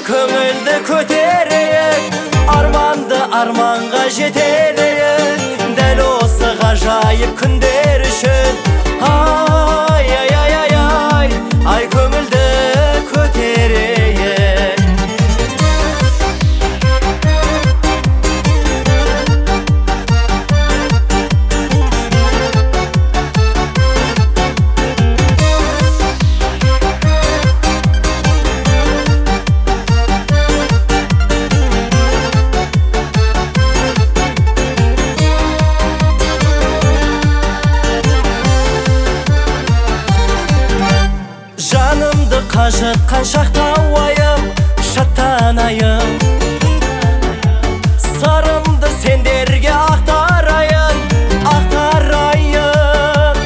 көңілді көтерейік, арманды арманға жетелейік, дәл осы ғажайып күндер үшін. Ай, ай, ай, ай, ай, ай, көңілді көтерейік. Жанымды қажытқан шақта уайым, шаттанайын, сырымды сендерге ақтарайын, ақтарайын.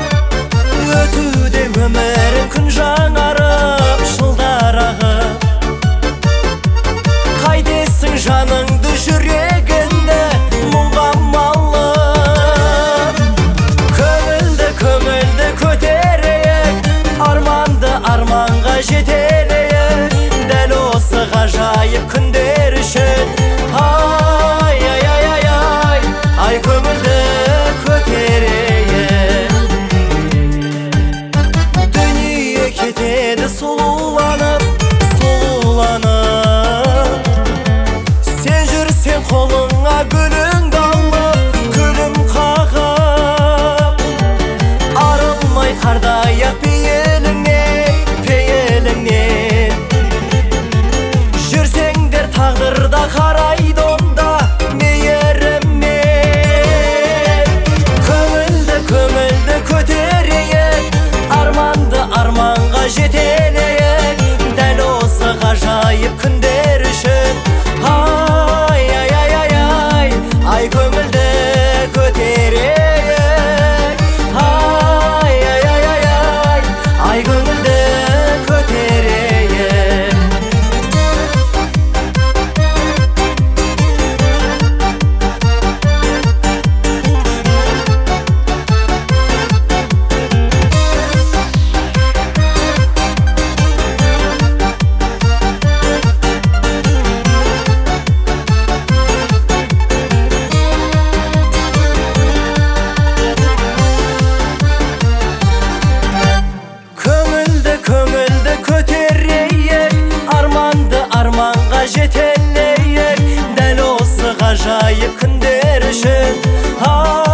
Өтуде өмірім күн жаңарып, жылдар ағып, қайтесің жаныңды жүрегіңді мұңға малып. Көңілді көтерейік, арманды арманға жетелейік, дәл осы ғажайып күндер үшін. Ай, ай, ай, ай, ай, ай, көңілді көтерейік. Дүние кетеді сұлуланып, сұлуланып, сен жүрсең қолыңа гүліңді алып, күлім қағып, арылмай қардай-ақ жүрсеңдер тағдырда қарайды онда мейіріммен. Көңілді көтерейік, арманды арманға жетелейік, дәл осы ғажайып күндер үшін. Ай, ай, ай, ай, ай, ай, көңілді көтерейік. Ай, ай, ай, ай, ай, ай, көңілді көтерейік. Көңілді көтерейік, арманды арманға жетелейік, дәл осы ғажайып күндер үшін.